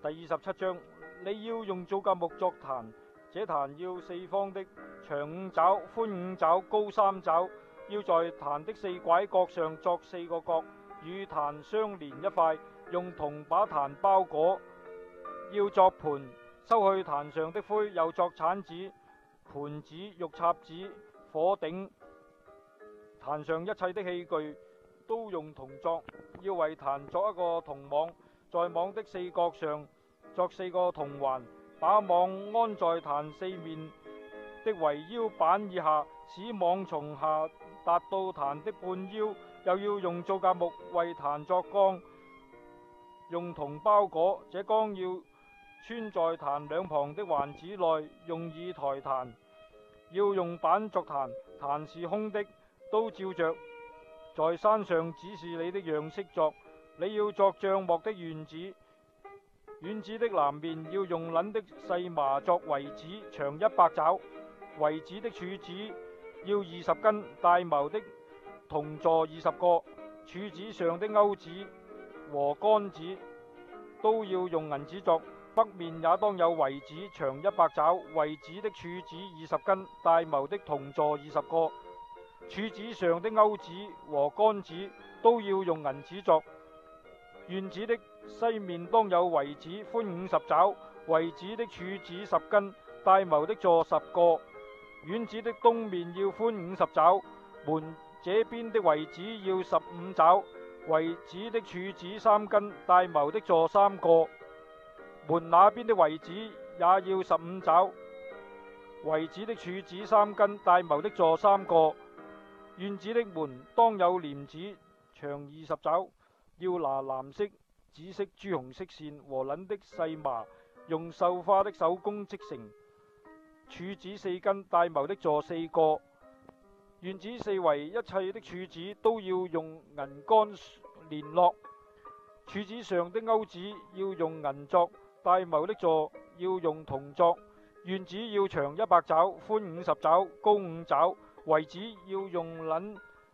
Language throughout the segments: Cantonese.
第27章，你要用皂莢木作壇，這壇要四方的，長5肘，寬5肘，高3肘，要在壇的4拐角上作4個角，與壇相連一塊，用銅把壇包裹。要作盤，收去壇上的灰，又作鏟子、盤子、玉插子、火頂。壇上一切的器具都用銅作，要為壇作一個銅網，在網的4角上作4個銅環，把網安在壇4面的圍腰板以下，使網從下達到壇的半腰。又要用皂莢木為壇作綱，用銅包裹，這綱要穿在壇兩旁的環子內，用以抬壇。要用板作壇，壇是空的，都照着在山上指示你的樣式作。你要作帳幕的院子，院子的南面要用捻的細麻作圍子，長100肘。圍子的柱子要20根，帶卯的銅座20個，柱子上的鈎子和桿子都要用銀子作。北面也當有圍子，長100肘。圍子的柱子20根，帶卯的銅座20個，柱子上的鈎子和桿子都要用銀子作。院子的西面當有圍子，寬50肘。圍子的柱子10根，帶卯的座10個。院子的東面要寬50肘。門這邊的圍子要15肘。圍子的柱子3根，帶卯的座3個。門那邊的圍子也要15肘。圍子的柱子3根，帶卯的座3個。院子的門當有簾子，長20肘。要拿藍色、紫色、朱紅色線和捻的細麻，用繡花的手工織成。柱子4根，帶卯的座4個。院子四圍一切的柱子都要用銀杆連絡，柱子上的鈎子要用銀作，帶卯的座要用銅作。院子要長100肘，寬50肘，高5肘。圍子要用捻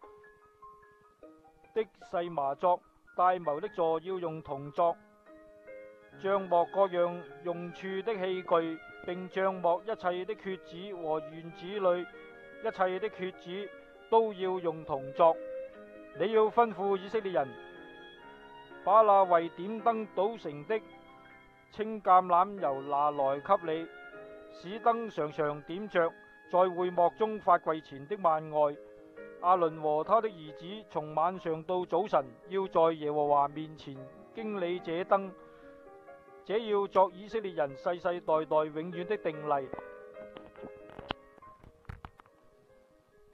的細麻作，帶卯的座要用銅作。帳幕各樣用處的器具，並帳幕一切的橛子和院子裏一切的橛子都要用銅作。你要吩咐以色列人，把那為點燈搗成的清橄欖油拿來給你，使燈常常點着，在會幕中法櫃前的幔外。亞倫和他的兒子從晚上到早晨，要在耶和華面前經理這燈，這要作以色列人世世代代永遠的定例。